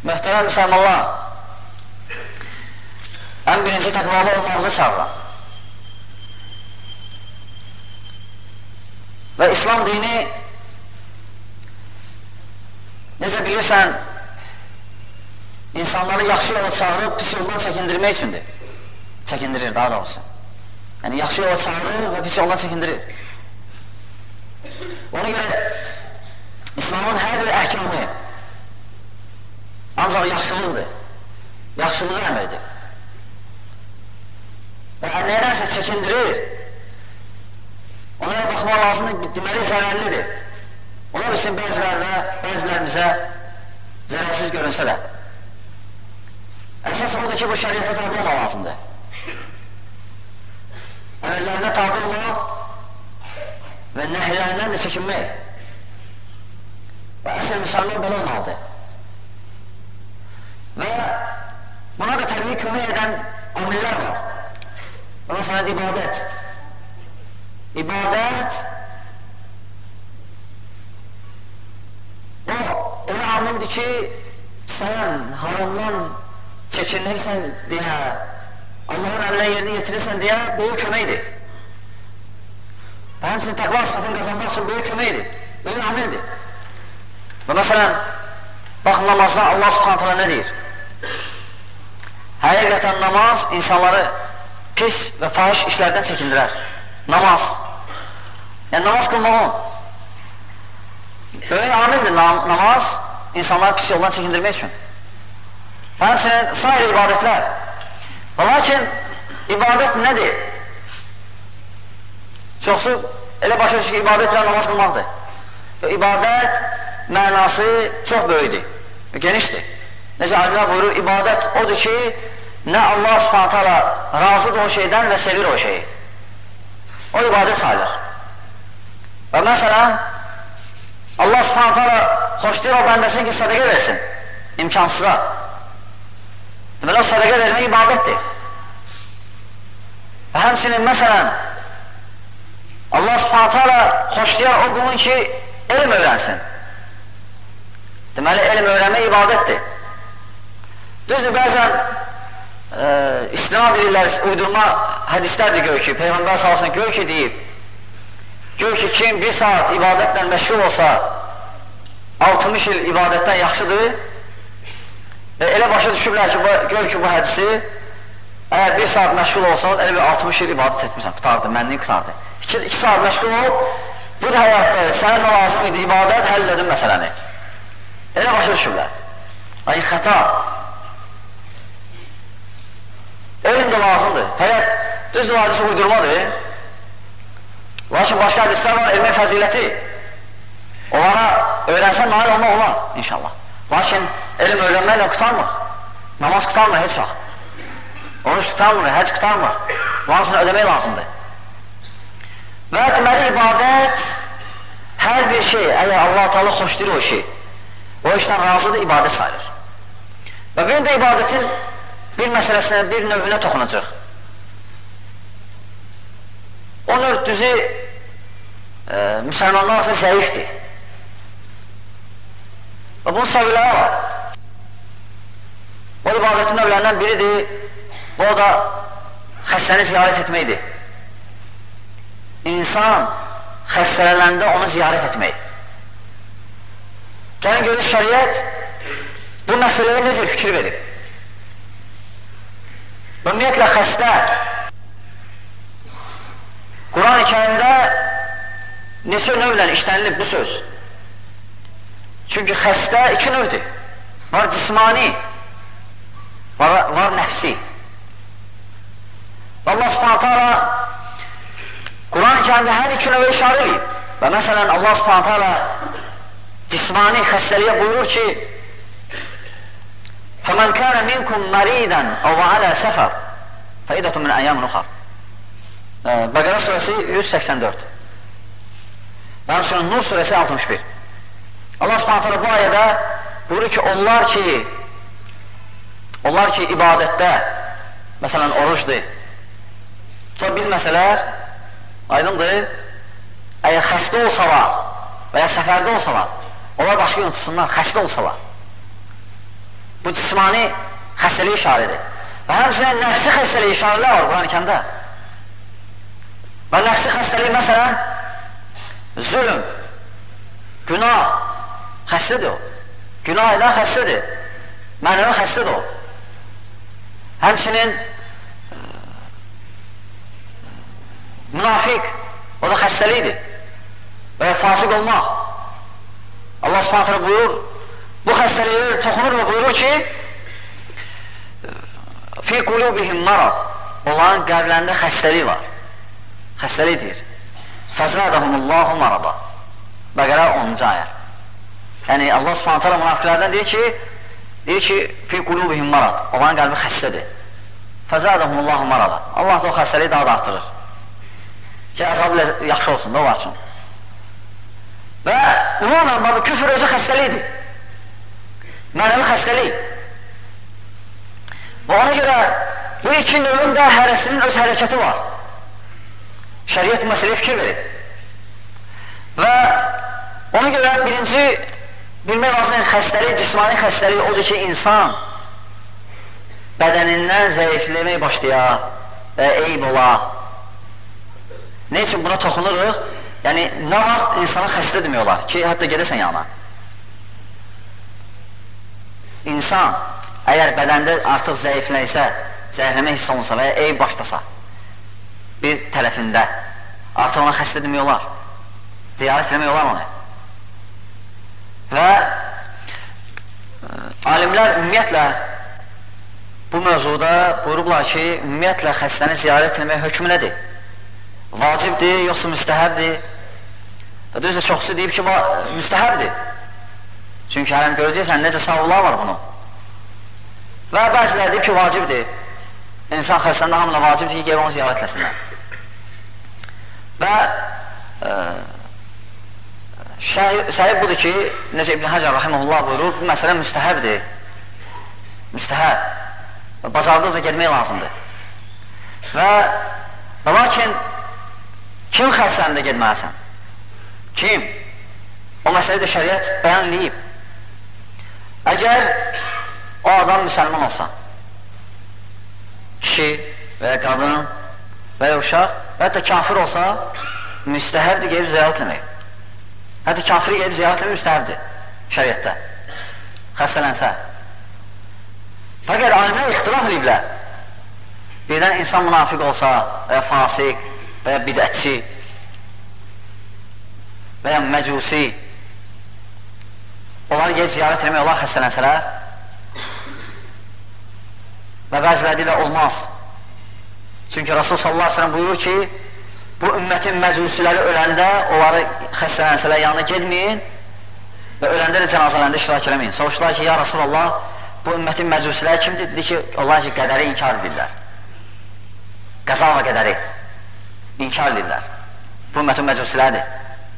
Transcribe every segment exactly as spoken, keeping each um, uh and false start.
Möhtərəm müsəlmanlar, ən birinci təqvalı olmağımızı çağıran və İslam dini necə bilirsən insanları yaxşı yola çağırıb pis yoldan çəkindirmək üçündür. Çəkindirir daha doğrusu. Yəni yaxşı yola çağırır və pis yoldan çəkindirir. Ona görə İslamın hər bir əhkamı ancaq yaxşılıqdır, yaxşılığı əmrdir. Və nəyəsə çəkindirir, onlara baxmaq lazımdır, deməli zərərlidir. Onlar üçün bəzilərinə, bəzilərimizə zərərsiz görünsə də. Əsas odur ki, bu şəriyyətə tabi olmaq lazımdır. Əmrlərinə tabi olmaq və nəhiylərindən də çəkinmək. Və əsr müsəlman belə olmalıdır. Və buna da təbii kömək edən amillər var. Və məsələn, ibadət. İbadət o, elə amildir ki, sən haramdan çəkinirsən deyə, Allahın əmrlə yerini yetirirsən deyə böyük köməkdir. Və həmçinin təqva sıfatını qazanmaq üçün böyük köməkdir, böyük amildir. Və məsələn, baxın namazda Allah subhanət hələ nə deyir? Həqiqətən namaz insanları pis və fahiş işlərdən çəkindirər. Namaz. Yəni namaz qılmağın. Böyük amildir namaz insanları pis yoldan çəkindirmək üçün. Və həmçinin sair ibadətlər. Və lakin ibadət nədir? Çoxsu elə başa düşür ki, ibadətlə namaz qılmaqdır. İbadət mənası çox böyükdür, genişdir. Necə alimlər buyurur, ibadət odur ki, nə Allah subhanət hala razıdır o şeydən və sevir o şeyi. O ibadət sayılır. Və məsələn, Allah subhanət hala xoşlayır o bəndəsini ki, sədəqə versin, imkansıza. Deməli, o sədəqə vermək ibadətdir. Və həmçinin, məsələn, Allah subhanət hala xoşlayır o qulun ki, elm öyrənsin. Deməli, elm öyrənmək ibadətdir. Düzdür, bəzən e, istinad edirlər, uydurma hədislərdir gör ki, Peyğəmbər salsın, gör ki deyib, gör ki, kim bir saat ibadətlə məşğul olsa, altmış il ibadətdən yaxşıdır və elə başa düşürlər ki, gör ki, bu hədisi, əgər bir saat məşğul olsan, elə bir altmış il ibadət etmirsən, qutardı, mənliyi qutardı. İki, iki saat məşğul ol, bu da həyatda sənə lazım idi, ibadət, həll edin məsələni. Elə başa düşürlər. Ay, xəta. Elm də lazımdır. Fəqət düzdür, hadisi uydurmadır. Lakin başqa hadislər var, elmin fəziləti. Onlara öyrənsən, nail olmaq olar, inşallah. Lakin elm öyrənməklə qutarmır. Namaz qutarmır heç vaxt. Oruç qutarmır, həc qutarmır. Lansını ödəmək lazımdır. Və deməli, ibadət hər bir şey, əgər Allah-u Teala xoşdur o şey, o işdən razıdır, ibadət sayılır. Və bir də ibadətin bir məsələsinə, bir növünə toxunacaq. O növ düzü e, müsəlmanlar arasında zəifdir. Və bunun səbəbləri var. O ibadətin növlərindən biridir, bu da xəstəni ziyarət etməkdir. İnsan xəstələndə onu ziyarət etmək. Gəlin görür, şəriət bu məsələyə necə fikir verib? Ümumiyyətlə, xəstə Quran-ı Kərimdə neçə növlə işlənilib bu söz? Çünki xəstə iki növdür. Var cismani, var, var nəfsi. Allah subhanət hala Quran-ı Kərimdə hər iki növə işarə edib. Və məsələn, Allah subhanət hala cismani xəstəliyə buyurur ki, فَمَنْ كَانَ مِنْكُمْ مَرِيدًا اَوْ عَلَى سَفَرٍ فَاِدَةٌ مِنْ اَيَّامٍ اُخَرٍ Bəqərə surəsi yüz səksən dörd. Daha sonra Nur surəsi altmış bir. Allah subhanət hala bu ayədə buyurur ki, onlar ki onlar ki ibadətdə, məsələn, oruçdur, tuta bilməsələr, aydındır, əgər xəstə olsalar və ya səfərdə olsalar, onlar başqa yön tutsunlar, xəstə olsalar. Bu cismani xəstəlik işarədir. Və həmçinin nəfsi xəstəlik işarələr var Quran-ı Kərimdə. Və nəfsi xəstəlik məsələn, zülm, günah, xəstədir o. Günah edən xəstədir. Mənəvi xəstədir o. Həmçinin münafiq, o da xəstəlikdir. Və ya fasıq olmaq. Allah Subhanahu taala buyurur, bu xəstəliklər toxunur və buyurur ki, fi qulubihim marad, onların qəlblərində xəstəlik var. Xəstəlik deyir. Fəzadahumullahu marada. Bəqərə onuncu ayə. Yəni Allah Subhanahu taala münafiqlərdən deyir ki, deyir ki, fi qulubihim marad, onların qəlbi xəstədir. Fəzadahumullahu marada. Allah da o xəstəliyi daha da artırır. Ki, əzabı yaxşı olsun da o var üçün. Və ümumən, küfür özü xəstəlikdir. Mənəvi xəstəlik. Və ona görə bu iki növün də hərəsinin öz hərəkəti var. Şəriət məsələyə fikir verir. Və ona görə birinci bilmək lazım xəstəlik, cismani xəstəlik odur ki, insan bədənindən zəifləmək başlayar və eyb ola. Ne üçün buna toxunuruq? Yəni, nə vaxt insana xəstə demiyorlar ki, hətta gedəsən yana. İnsan, əgər bədəndə artıq zəifləysə, zəifləmə hiss olunsa və ya eyb başlasa, bir tərəfində, artıq ona xəstə demiyorlar. Ziyarət eləmiyorlar onu. Və alimlər ümumiyyətlə bu mövzuda buyurublar ki, ümumiyyətlə xəstəni ziyarət eləmək hökmünədir. Vacibdir, yoxsa müstəhəbdir. Və düzdür, çoxsu deyib ki, müstəhəbdir. Çünki hələm görəcəksən, necə savunlar var bunu. Və bəzilər deyib ki, vacibdir. İnsan xəstəndə hamıla vacibdir ki, gəlib onu ziyarət eləsinlər. Və e, səhib budur ki, necə İbn Həcər Rahiməhullah buyurur, bu məsələ müstəhəbdir. Müstəhəb. Və bacardıqca getmək lazımdır. Və, və lakin kim xəstəndə getməlisən? Kim? O məsələdə şəriət bəyanləyib. Əgər o adam müsəlman olsa, kişi və ya qadın və ya uşaq və hətta kafir olsa, müstəhəbdir gəlib ziyarət etmək. Hətta kafiri gəlib ziyarət etmək müstəhəbdir şəriətdə. Xəstələnsə. Fəqət alimlər ixtilaf ediblər. Birdən insan münafiq olsa və ya fasik və ya bidətçi və ya məcusi, onları gəlib ziyarət eləmək, onlar xəstələnsələr və bəziləri deyirlər, olmaz. Çünki Rasul sallallahu aleyhi ve sellem buyurur ki, bu ümmətin məcusiləri öləndə, onları xəstələnsələr yanına gedməyin və öləndə də cənazələrində iştirak eləməyin. Soruşdular ki, ya Rasulallah, bu ümmətin məcusiləri kimdir? Dedi ki, onlar ki, qədəri inkar edirlər. Qəza və qədəri inkar edirlər. Bu ümmətin məcusiləridir.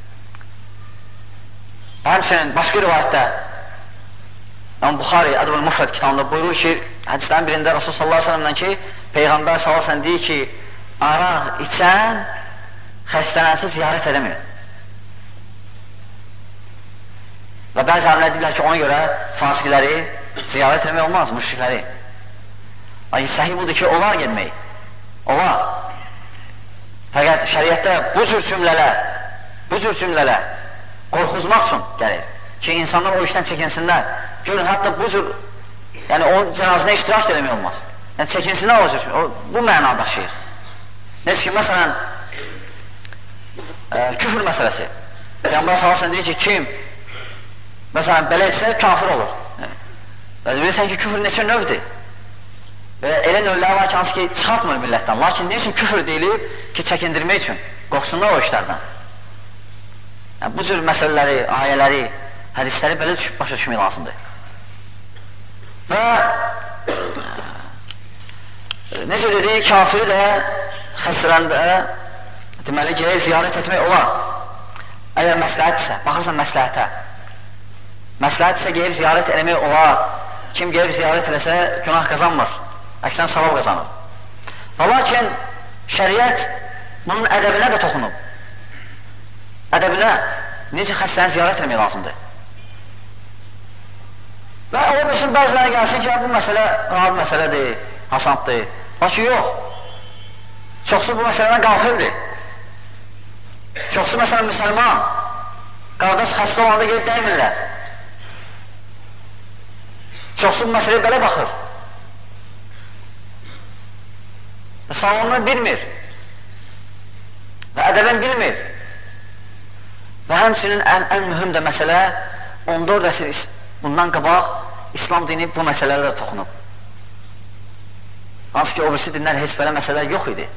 Həmçinin başqa rivayətdə İmam Buxari Ədəb-ül Mufrad kitabında buyurur ki, hədislərin birində Rasul sallallahu aleyhi ve sellem'dən ki, Peyğəmbər sallallahu aleyhi ve sellem deyir ki, araq içən xəstələnsə ziyarət edəmir. Və bəzi alimlər deyirlər ki, ona görə fasiqləri ziyarət etmək olmaz, müşrikləri. Ay, səhih budur ki, olar gedmək. Olar. Fəqət şəriətdə bu cür cümlələr, bu cür cümlələr qorxuzmaq üçün gəlir ki, insanlar o işdən çəkinsinlər. Görün, hətta bu cür, yəni o cənazına iştirak eləmək olmaz. Yəni çəkinsinlər o cür, o, bu məna daşıyır. Necə ki, məsələn, e, küfür məsələsi. Peyğəmbər sallallahu əleyhi və səlləm deyir ki, kim, məsələn, belə etsə, kafir olur. Bəzi bilirsən ki, küfür neçə növdür. Və elə növlər var ki, hansı ki, çıxartmır millətdən. Lakin ne üçün küfür deyilib ki, çəkindirmək üçün, qorxsunlar o işlərdən. Yəni, bu cür məsələləri, ayələri, hədisləri belə düşüb, başa düşmək lazımdır. Və necə dedik, kafiri də xəstələndə deməli, gəlib ziyarət etmək olar. Əgər məsləhətdirsə, baxırsan məsləhətə. Məsləhətdirsə, gəlib ziyarət eləmək olar. Kim gəlib ziyarət eləsə, günah qazanmır. Əksən savab qazanır. Və lakin şəriət bunun ədəbinə də toxunub. Ədəbinə necə xəstəni ziyarət etmək lazımdır. Və o bilsin, bəzilərə gəlsin ki, bu məsələ rahat məsələdir, hasanddır. Lakin yox. Çoxsu bu məsələdən qafildir. Çoxsu məsələn müsəlman, qardaş xəstə olanda gedib dəymirlər. Çoxsu bu məsələyə belə baxır. Və savununu bilmir. Və ədəbən bilmir. Və həmçinin ən, ən mühüm də məsələ, on dörd əsr bundan qabaq İslam dini bu məsələlərə toxunub. Hansı ki, o birisi dinlər heç belə məsələlər yox idi.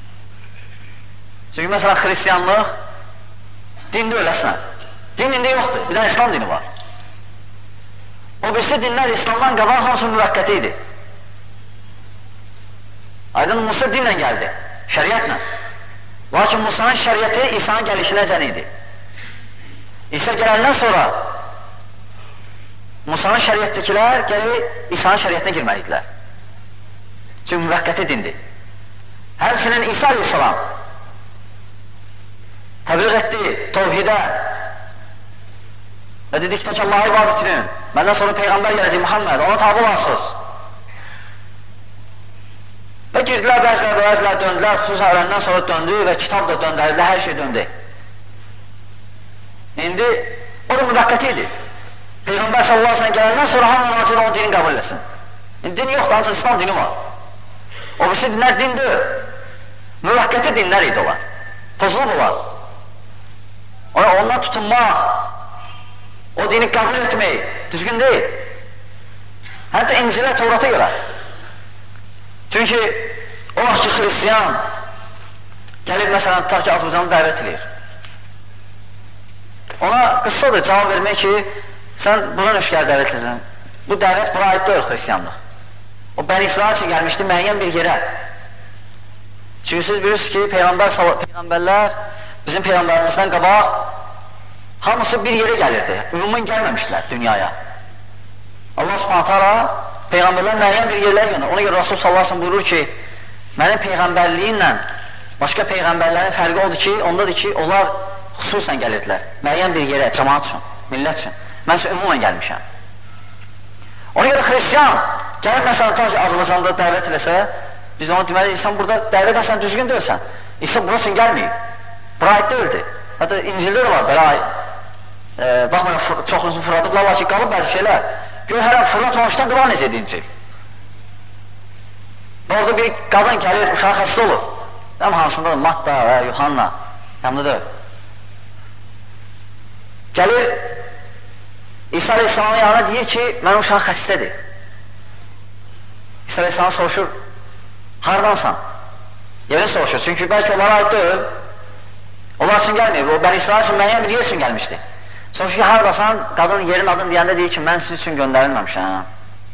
Çünki məsələn, xristiyanlıq dində öləsinə. Din indi yoxdur, bir də İslam dini var. O birisi dinlər İslamdan qabaq hansı müvəqqəti idi. Aydın Musa dinlə gəldi, şəriətlə. Lakin Musa'nın şəriəti İsa'nın gəlişinə cən idi. İsa gələndən sonra Musa'nın şəriətdəkilər gəlib İsa'nın şəriətinə girməlidirlər. Çünki müvəqqəti dindir. Həmçinin İsa aleyhissalam təbliğ etdi tövhidə və dedik ki, Allah'a ibadətinin, məndən sonra Peyğəmbər gələcək Muhammed, ona tabi olarsınız. Və girdilər, bəzilər, bəzilər döndülər, xüsusən öləndən sonra döndü və kitab da döndərildi, hər şey döndü. İndi o da müvəqqəti idi. Peyğəmbər sallallahu aleyhi ve sellem gələndən sonra hamı nazir onun dini qəbul etsin. İndi din yoxdur, ancaq İslam dini var. O birisi dinlər dindir. Müvəqqəti dinlər idi onlar. Pozulub olar. Ondan tutunmaq, o dini qəbul etmək düzgün deyil. Hətta İncilə, Tevrata görə. Çünki o vaxt ki, xristiyan gəlib, məsələn, tutaq ki, Azərbaycanı dəvət edir. Ona qıssadır cavab vermək ki, sən buna nöşkəli dəvət edirsən. Bu dəvət buna aid deyil xristiyanlıq. O, Bəni İsrail üçün gəlmişdi müəyyən bir yerə. Çünki siz bilirsiniz ki, Peyğəmbər, Peyğəmbərlər bizim Peyğəmbərimizdən qabaq hamısı bir yerə gəlirdi. Ümumən gəlməmişdilər dünyaya. Allah subhanət hala Peyğəmbərlər müəyyən bir yerlər göndər. Ona görə Rasul sallallahu aleyhi ve sellem buyurur ki, mənim Peyğəmbərliyimlə başqa Peyğəmbərlərin fərqi odur ki, ondadır ki, onlar xüsusən gəlirdilər. Müəyyən bir yerə, cəmaat üçün, millət üçün. Mən isə ümumən gəlmişəm. Ona görə xristiyan gəlib məsələn, ta ki, Azərbaycanda dəvət eləsə, biz ona deməli, insan burada dəvət etsən, düzgün deyilsən. İnsan burasını gəlməyib. Bura aid deyildi. Hətta İncillər var, belə e, baxmayın, çoxunuzu fırladıblar, lakin qalıb bəzi şeylər. Gör, hər an fırlatmamışdan qırar necə edincil. Orada bir qadın gəlir, uşağı xəstə olur. Həm hansındadır, Matta və Yuhanna, yanında deyil. Gəlir, İsa aleyhissalamın yanına deyir ki, mənim uşağı xəstədir. İsa aleyhissalam soruşur, hardansan? Yerini soruşur, çünki bəlkə onlara aid deyil. Onlar üçün gəlməyib, o Bəni İsrail üçün müəyyən bir yer üçün gəlmişdi. Soruşur ki, haradasan, qadın yerin adını deyəndə deyir ki, mən sizin üçün göndərilməmişəm.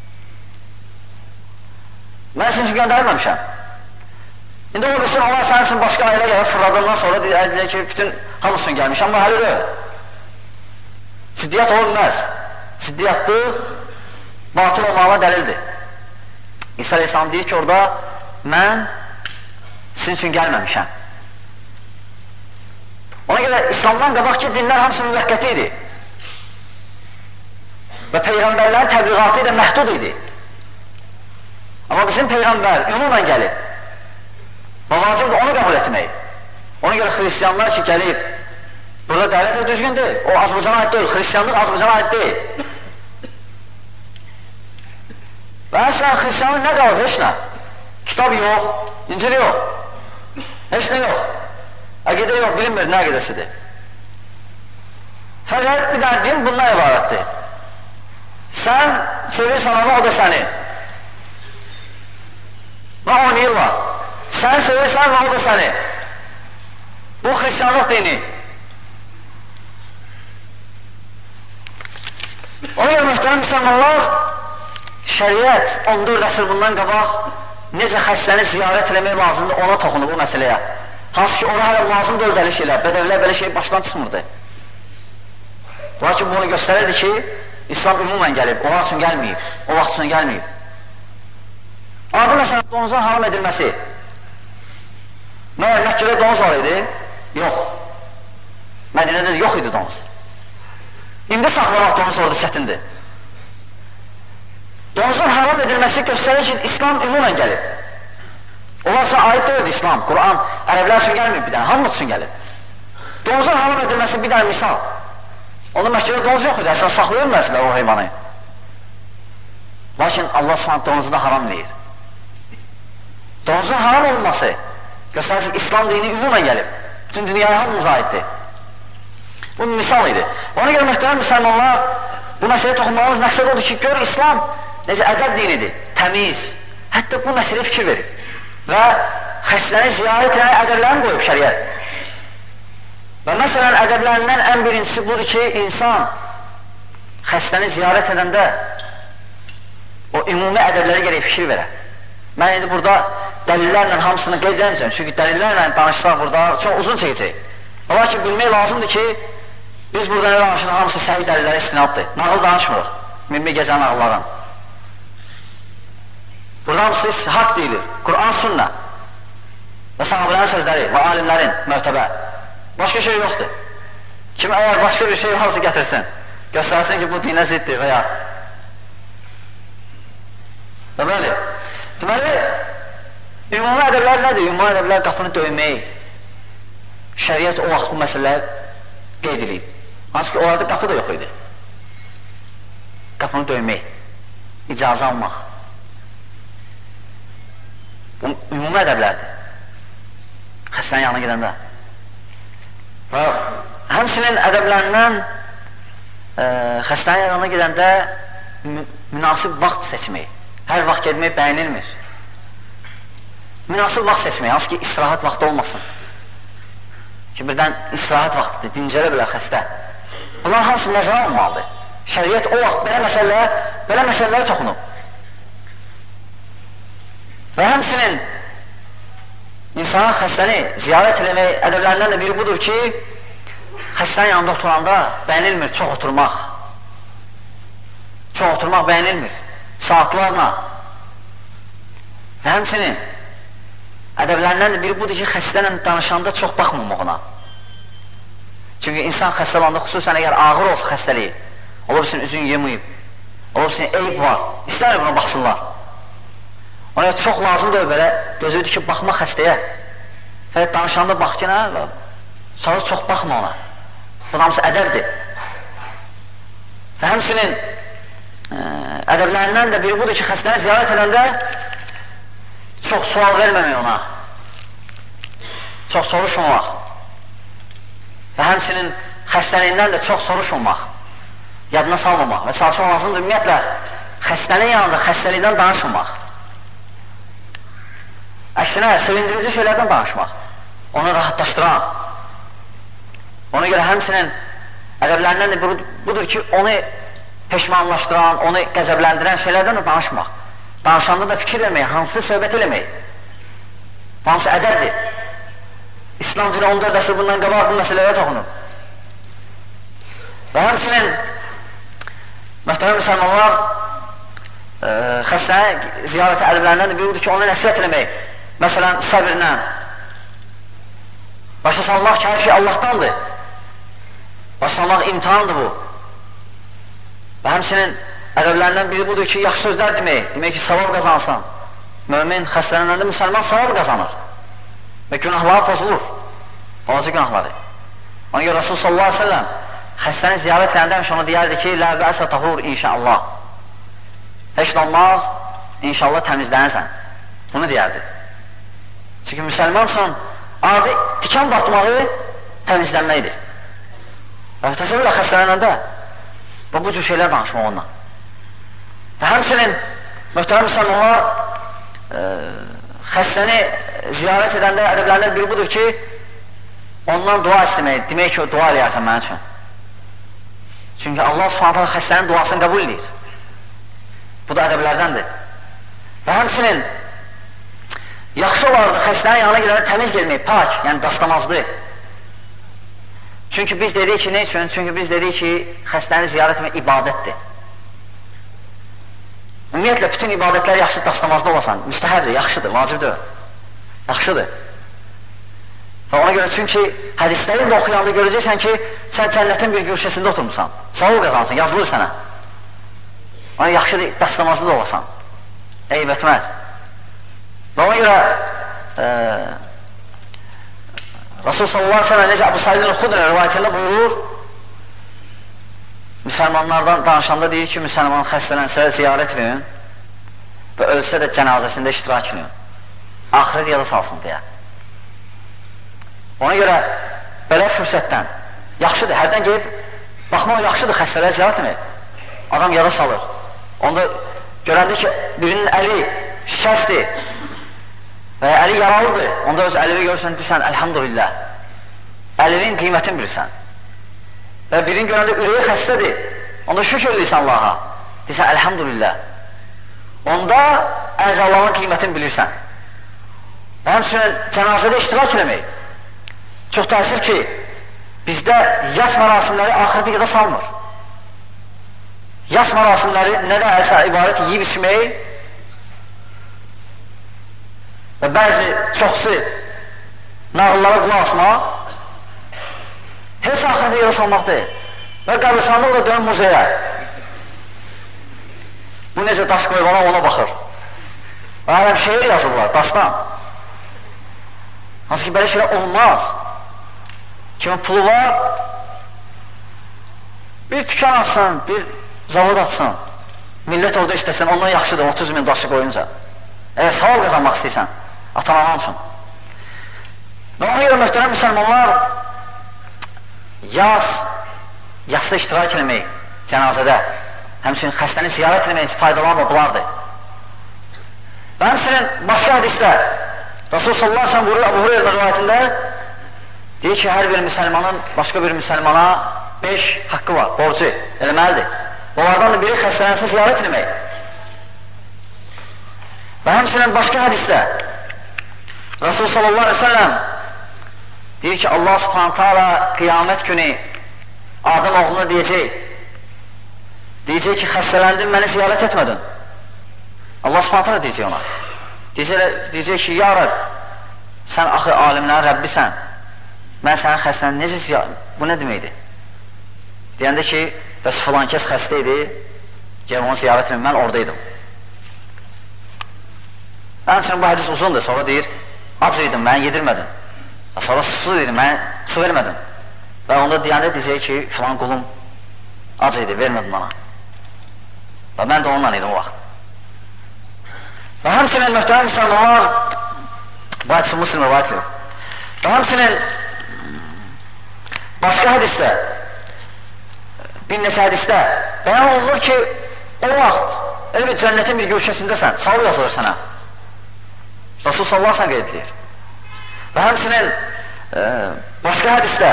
Mən sizin üçün göndərilməmişəm. İndi o bilsin, onlar sənin üçün başqa ailə gəlir, fırladığından sonra deyir ki, bütün hamı üçün gəlmiş, amma hələ deyil. Siddiyyat olmaz. Siddiyyatdır, batıl olmağına dəlildir. İsa aleyhissalam deyir ki, orada mən sizin üçün gəlməmişəm. Ona görə İslamdan qabaqki dinlər hamısı müvəqqəti idi. Və Peyğəmbərlərin təbliğatı ilə məhdud idi. Amma bizim Peyğəmbər ümumən gəlib. Və vacibdir onu qəbul etmək. Ona görə xristiyanlar ki, gəlib, burada dəvət də düzgün deyil. O Azərbaycana aid deyil, xristiyanlıq Azərbaycana aid deyil. Və əslən xristiyanlıq nə qalır? Heç nə. Kitab yox, İncil yox. Heç nə yox. Əqidə yox, bilinmir nə əqidəsidir. Fəqət bir dənə din bundan ibarətdir. Sən sevirsən onu, o da səni. Və oynayırlar. Sən sevirsən və o da səni. Bu xristiyanlıq dini. Ona görə mühtərəm müsəlmanlar, şəriət on dörd əsr bundan qabaq necə xəstəni ziyarət eləmək lazımdır, ona toxunur bu məsələyə. Hansı ki, ona hələ lazım deyil dəli şeylər, bədəvlər belə şey başdan çıxmırdı. Lakin bunu göstərirdi ki, İslam ümumən gəlib, o vaxt üçün gəlməyib, o vaxt üçün gəlməyib. Adı məsələn, donuzun haram edilməsi. Məyər Məkkədə donuz var idi? Yox. Mədinədə yox idi donuz. İndi saxlamaq donuz orada çətindir. Donuzun haram edilməsi göstərir ki, İslam ümumən gəlib. Onlarsa aid deyildi İslam, Quran ərəblər üçün gəlməyib bir dənə, hamımız üçün gəlib. Donuzun haram edilməsi bir dənə misal. Onun Məkkədə donuz yox idi, əsas saxlayır məsələ o heyvanı. Lakin Allah Subhanahu donuzu da haram eləyir. Donuzun haram olması göstərir ki, İslam dini ümumən gəlib. Bütün dünyaya hamımıza aiddir. Bu misal idi. Ona görə mühtərəm müsəlmanlar, bu məsələyə toxunmağımız məqsəd odur ki, gör İslam necə ədəb dinidir, təmiz. Hətta bu məsələyə fikir verir. Və xəstəni ziyarət edən ədəblərini qoyub şəriət. Və məsələn, ədəblərindən ən birincisi budur ki, insan xəstəni ziyarət edəndə o ümumi ədəbləri gələk fikir verə. Mən indi burada dəlillərlə hamısını qeyd edəməyəcəm, çünki dəlillərlə danışsaq burada çox uzun çəkəcək. Ola ki, bilmək lazımdır ki, biz burada nə danışırıq, hamısı səhih dəlillərə istinaddır. Nağıl danışmırıq, mümmi gecə nağılların. Burada hamısı haqq deyilir, Quran, sünnə və sahabələrin sözləri və alimlərin möhtəbər. Başqa şey yoxdur. Kim əgər başqa bir şey varsa gətirsin, göstərsin ki, bu dinə ziddir və ya. Və bəli, deməli, ümumi ədəblər nədir? Ümumi ədəblər qapını döymək. Şəriət o vaxt bu məsələləri qeyd edib. Hansı ki, onlarda qapı da yox idi. Qapını döymək, icazə almaq. Bu ümumi ədəblərdir. Xəstənin yanına gedəndə. Və həmçinin ədəblərindən e, xəstənin yanına gedəndə mü münasib vaxt seçmək. Hər vaxt gedmək bəyənilmir. Münasib vaxt seçmək, hansı ki, istirahat vaxtı olmasın. Ki, birdən istirahat vaxtıdır, dincələ bilər xəstə. Bunlar hamısı nəzərə alınmalıdır. Şəriət o vaxt belə məsələyə, belə məsələlərə toxunub. Və həmçinin insana xəstəni ziyarət eləmək ədəblərindən də biri budur ki, xəstənin yanında oturanda bəyənilmir çox oturmaq. Çox oturmaq bəyənilmir. Saatlarla. Və həmçinin ədəblərindən də biri budur ki, xəstənlə danışanda çox baxmamaq ona. Çünki insan xəstəlanda, xüsusən əgər ağır olsa xəstəliyi, ola bilsin üzün yeməyib, ola bilsin eyb var, istəmir buna baxsınlar. Ona çox lazımdır belə, gözüdür ki, baxma xəstəyə. Və danışanda bax ki, nə? Sonra çox baxma ona. Bu hamısı ədəbdir. Və həmçinin ə, ədəblərindən də biri budur ki, xəstəni ziyarət edəndə çox sual verməmək ona. Çox soruşmamaq. Və həmçinin xəstəliyindən də çox soruşmamaq. Yadına salmamaq. Və çalışmaq lazımdır, ümumiyyətlə, xəstənin yanında xəstəlikdən danışmamaq. Əksinə, sevindirici şeylərdən danışmaq, onu rahatlaşdıran. Ona görə həmçinin ədəblərindən də budur ki, onu peşmanlaşdıran, onu qəzəbləndirən şeylərdən də danışmaq. Danışanda da fikir vermək, hansı söhbət eləmək. Hansı ədəbdir. İslam dini on dörd əsr bundan qabaq bu məsələlərə toxunub. Və həmçinin möhtərəm müsəlmanlar ə, xəstəni ziyarəti ədəblərindən də biridir ki, onu nəsiyyət eləmək. Məsələn, səbirlə başa salmaq ki, hər şey Allahdandır. Başa salmaq imtihandır bu. Və həmçinin ədəblərindən biri budur ki, yaxşı sözlər demək, demək ki, savab qazansın. Mömin xəstələnəndə müsəlman savab qazanır və günahları pozulur, balaca günahları. Ona görə Rasul sallallahu aleyhi ve sellem xəstəni ziyarət edəndə həmişə ona deyərdi ki, lə bəsə tahur inşallah. Heç olmaz, inşallah təmizlənəsən. Bunu deyərdi. Çünki müsəlmansan, adi tikan batmağı təmizlənməkdir. Və təsəvvürlə xəstələnəndə və bu cür şeylər danışmaq ondan. Və həmçinin möhtərəm müsəlmanlar e, xəstəni ziyarət edəndə ədəblərindən biri budur ki, ondan dua istəmək, demək ki, o dua eləyərsən mənim üçün. Çünki Allah subhanət hala xəstənin duasını qəbul edir. Bu da ədəblərdəndir. Və həmçinin yaxşı olardı xəstənin yanına gedəndə təmiz gelmək, pak, yəni dastamazdı. Çünki biz dedik ki, nə üçün? Çünki biz dedik ki, xəstəni ziyarət etmək ibadətdir. Ümumiyyətlə, bütün ibadətlər yaxşı dastamazda olasan, müstəhəbdir, yaxşıdır, vacibdir. Yaxşıdır. Və ona görə çünki hədisləri də oxuyanda görəcəksən ki, sən cənnətin bir gürşəsində oturmuşsan, savab qazansın, yazılır sənə. ona yaxşıdır, dastamazlı da olasan. Eyb etməz. Və ona görə e, Rasul sallallahu aleyhi ve sellem necə Əbu Said el-Xudri rivayətində buyurur, müsəlmanlardan danışanda deyir ki, müsəlman xəstələnsə ziyarət edin və ölsə də cənazəsində iştirak edin. Axirət yada salsın deyə. Ona görə belə fürsətdən yaxşıdır, hərdən gəlib baxmaq yaxşıdır, xəstələrə ziyarət edin. Adam yada salır. Onda görəndə ki, birinin əli şişəsdir və əli yaralıdır, onda öz əlini görürsən, deyirsən, əlhamdülillah, əlinin qiymətini bilirsən. Və birinin görəndə ürəyi xəstədir, onda şükür edirsən Allaha, deyirsən, əlhamdülillah. Onda əzaların qiymətini bilirsən. Və həmçinin cənazədə iştirak eləmək. Çox təəssüf ki, bizdə yas mərasimləri axirətə qədər salmır. Yas mərasimləri nədən əsə ibarət yiyib içmək və bəzi çoxsu nağıllara qulaq asmaq heç axirətə yerə salmaq deyil. Və qəbristanlıq da dönüm muzeyə. Bu necə daş qoyuqlara ona baxır. Və hələm şeir yazırlar, dastan. Hansı ki, belə şeylər olmaz. Kimin pulu var, bir tükan açsın, bir zavod açsın, millət orada işləsin, ondan yaxşıdır otuz min daşı qoyunca. Əgər savab qazanmaq istəyirsən, atan-anan üçün. Və ona görə möhtərəm müsəlmanlar, yas, yasda iştirak eləmək, cənazədə, həmçinin xəstəni ziyarət eləmək faydalanma bunlardır. Və həmçinin başqa hədisdə, Rasul sallallahu aleyhi ve sellem buyurur, Əbu Hureyra rivayətində, deyir ki, hər bir müsəlmanın başqa bir müsəlmana beş haqqı var, borcu eləməlidir. Onlardan da biri xəstələnsə ziyarət eləmək. Və həmçinin başqa hədisdə Rasul sallallahu aleyhi ve sellem deyir ki, Allah subhanahu ta'ala qiyamət günü Adəm oğluna deyəcək, deyəcək ki, xəstələndin, məni ziyarət etmədin. Allah subhanahu ta'ala deyəcək ona. Deyəcək, deyəcək ki, ya Rəbb, sən axı alimlərin Rəbbisən, mən sənin xəstələn necə ziyarət, bu nə deməkdir? Deyəndə ki, bəs filan kəs xəstə idi, gəlib onu ziyarət edin, mən oradaydım. Həmçinin bu hədis uzundur, sonra deyir, ac idim, mən yedirmədim. Sonra susuz idim, mən su vermədim. Və onda deyəndə deyəcək ki, filan qulum ac idi, vermədim ona. Və mən də onunla idim o vaxt. Və həmçinin möhtərəm müsəlmanlar, bu hədisi Müslim rivayət edir. Və həmçinin başqa hədisdə, bir neçə hədisdə bəyan olunur ki, o vaxt elə bir cənnətin bir görüşəsindəsən, savab yazılır sənə. Rasul sallallahu aleyhi ve sellem qeyd edir. Və həmçinin e, başqa hədisdə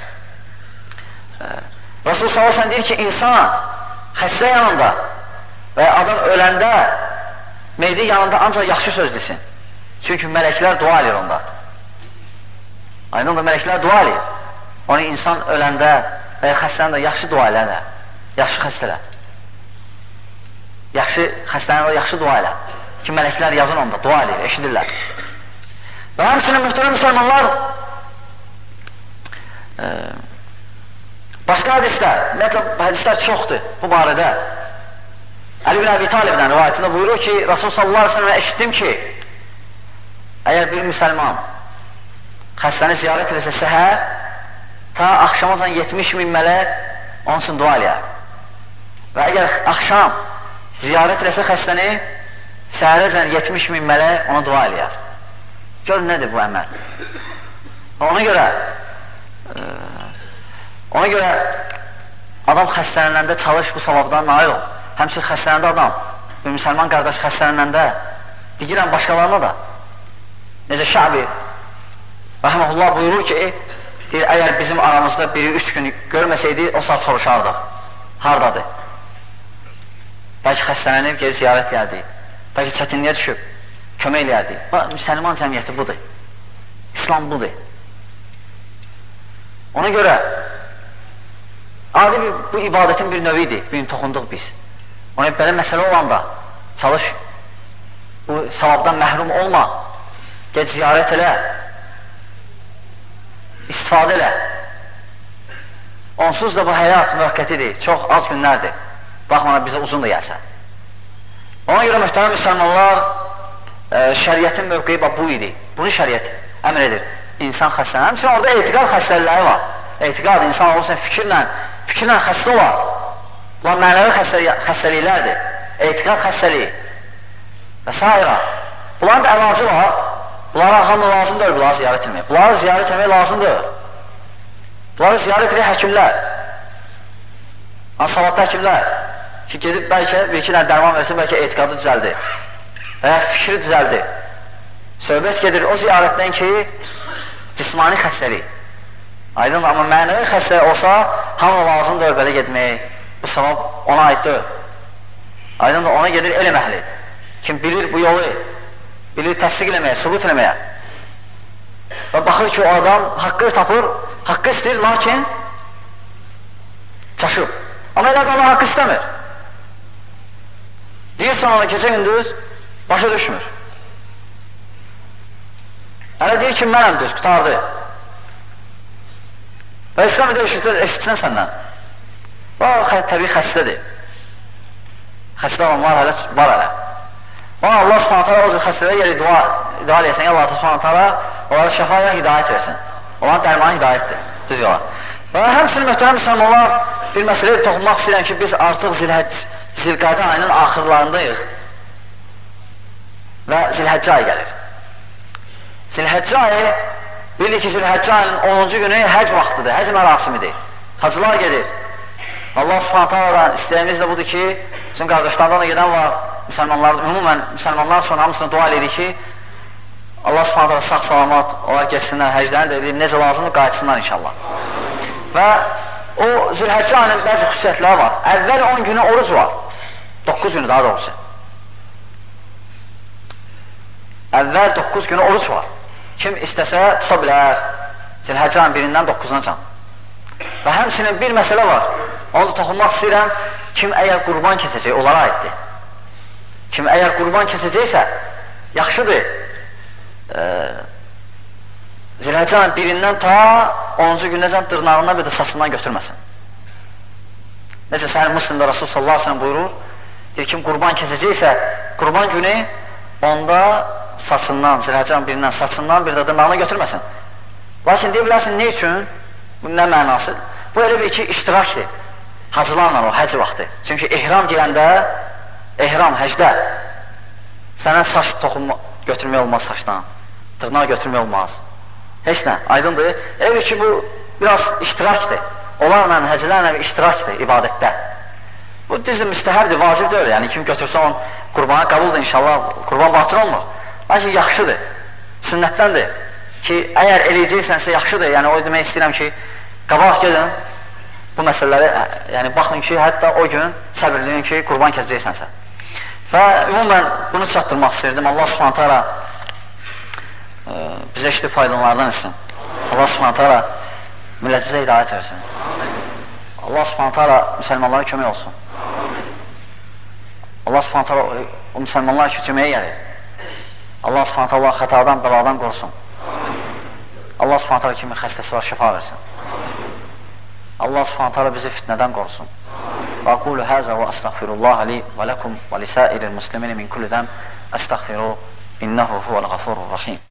e, Rasul sallallahu aleyhi ve sellem deyir ki, insan xəstə yanında və adam öləndə meydi yanında ancaq yaxşı söz desin. Çünki mələklər dua edir onda. Aynı da mələklər dua edir. Onu insan öləndə və xəstələndə yaxşı dua elərlər. Yaxşı xəstələr. Yaxşı xəstələndə yaxşı dua elər. Ki, mələklər yazın onda, dua edir, eşidirlər. Və həmçinin mühtərəm müsəlmanlar e, başqa hədislər, ümumiyyətlə hədislər çoxdur bu barədə. Əli bin Əbi Talibdən rivayətində buyurur ki, Rasul sallallahu aleyhi ve sellemə eşitdim ki, əgər bir müsəlman xəstəni ziyarət eləsə səhər, ta axşamazan yetmiş min mələk onun üçün dua eləyər. Və əgər axşam ziyarət eləsə xəstəni, səhərəcən yetmiş min mələk ona dua eləyər. Gör, nədir bu əməl? Ona görə e, ona görə adam xəstələnəndə çalış bu savabdan nail ol. Həmçin xəstələnəndə adam, bir müsəlman qardaş xəstələnəndə digirən başqalarına da. Necə Şəbi rəhməhullah buyurur ki, deyir, əgər bizim aramızda biri üç gün görməsəydi, o saat soruşardıq. Hardadır? Bəlkə xəstələnib, geri ziyarət gəldi. Bəlkə çətinliyə düşüb, kömək eləyərdi. Müsəlman cəmiyyəti budur. İslam budur. Ona görə adi bir, bu ibadətin bir növüdür. Bir gün toxunduq biz. Ona belə məsələ olanda çalış, bu savabdan məhrum olma, gec ziyarət elə, istifadə elə. Onsuz da bu həyat müvəqqətidir, çox az günlərdir. Baxmana bizə uzun da gəlsə. Ona görə mühtərəm müsəlmanlar, e, şəriətin mövqeyi bu idi. Bunu şəriət əmr edir. İnsan xəstələnir. Həmçinin orada etiqad xəstəlikləri var. Etiqad, insan olursa fikirlə, fikirlə xəstə olar. Bunlar mənəvi xəstəliklərdir. Etiqad xəstəliyi və s. Bunların da əlacı var. Bunlara hamı lazımdır, bunları ziyarət etmək. Bunları ziyarət etmək lazımdır. Bunları ziyarət edir həkimlər. Salatlı həkimlər ki, gedib bəlkə bir-iki dənə dərman versin, bəlkə etiqadı düzəldi və ya fikri düzəldi. Söhbət gedir o ziyarətdən ki, cismani xəstəlik. Aydın, amma mənəvi xəstəlik olsa, hamı lazımdır belə getmək. Bu savab ona aiddir. Aydın da ona gedir elm əhli. Kim bilir bu yolu, bilir təsdiq eləməyə, subut eləməyə. Və baxır ki, o adam haqqı tapır, haqqı istəyir, lakin çaşır. Amma elə adamlar haqqı istəmir. Deyirsən ona gecə gündüz, başa düşmür. Hələ deyir ki, mənəm düz, qutardı. Və İslam edə eşitsin səndən. O, təbii xəstədir. Xəstə olanlar hələ var hələ. Ona Allah subhanət hala o cür xəstələrə yeri dua, dua eləyəsən, ya Allah subhanət hala onlara şəfaya hidayət versin. Onların dərmanı hidayətdir, düz yola. Və həmçinin möhtərəm müsəlmanlar bir məsələyə toxunmaq istəyirəm ki, biz artıq Zilqədə ayının axırlarındayıq və Zilhəccə ayı gəlir. Zilhəccə ayı, bilir ki, Zilhəccə ayının onuncu günü həc vaxtıdır, həc mərasimidir. Hacılar gedir. Allah subhanət haladan istəyimiz də budur ki, bizim qardaşlardan da gedən var, müsəlmanlar, ümumən müsəlmanlar sonra hamısını dua edirik ki, Allah subhanət hala sağ salamat, onlar geçsinlər, həclərini də edib, necə lazımdır, qayıtsınlar inşallah. Və o Zülhəccə ayının bəzi xüsusiyyətləri var. Əvvəl on günü oruc var, doqquz günü daha doğrusu. Əvvəl doqquz günü oruc var. Kim istəsə tuta bilər, Zülhəccə ayının birindən doqquzuna can. Və həmçinin bir məsələ var, onu da toxunmaq istəyirəm, kim əgər qurban kəsəcək, onlara aiddir. Kim əgər qurban kəsəcəksə, yaxşıdır, e, Zilhəccənin birindən ta onuncu gündəcən dırnağından bir də saçından götürməsin. Necə Səhih Müslimdə Rasul sallallahu aleyhi ve sellem buyurur, deyir, kim qurban kəsəcəksə, qurban günü onda saçından, Zilhəccənin birindən saçından bir də dırnağına götürməsin. Lakin deyə bilərsin, ne üçün? Bu nə mənası? Bu elə bir iki iştirakdir. Hacılarla o, həc vaxtı. Çünki ehram girəndə, ehram, həcdə sənə saç toxunma, götürmək olmaz saçdan, dırnağı götürmək olmaz. Heç nə, aydındır. Elə ki, bu biraz iştirakdir. Onlarla, həcələrlə bir iştirakdir ibadətdə. Bu düzdür, müstəhəbdir, vacib deyil. Yəni, kim götürsə onun qurbana qabuldur inşallah, qurban batır olmur. Lakin yaxşıdır, sünnətdəndir ki, əgər eləyəcəksənsə yaxşıdır. Yəni, o demək istəyirəm ki, qabaq gedin, bu məsələləri, yəni baxın ki, hətta o gün səbirləyin ki, qurban kəsəcəksənsə. Və ümumən bunu çatdırmaq istəyirdim. Allah subhanət hala e, bizə işli faydalardan etsin. Allah subhanət hala millət bizə hidayət versin. Allah subhanət hala müsəlmanlara kömək olsun. Allah subhanət hala o müsəlmanlar ki, cüməyə gəlir. Allah subhanət hala xətadan, bəladan qorusun. Allah subhanət hala kimi xəstəsi var, şəfa versin. Allah subhanət hala bizi fitnədən qorusun. Və aqulu həzə və əstəğfirullah li və ləkum və lisəiril muslimin min kulli dən əstəğfiru innəhu huvəl-ğafurur-rahim.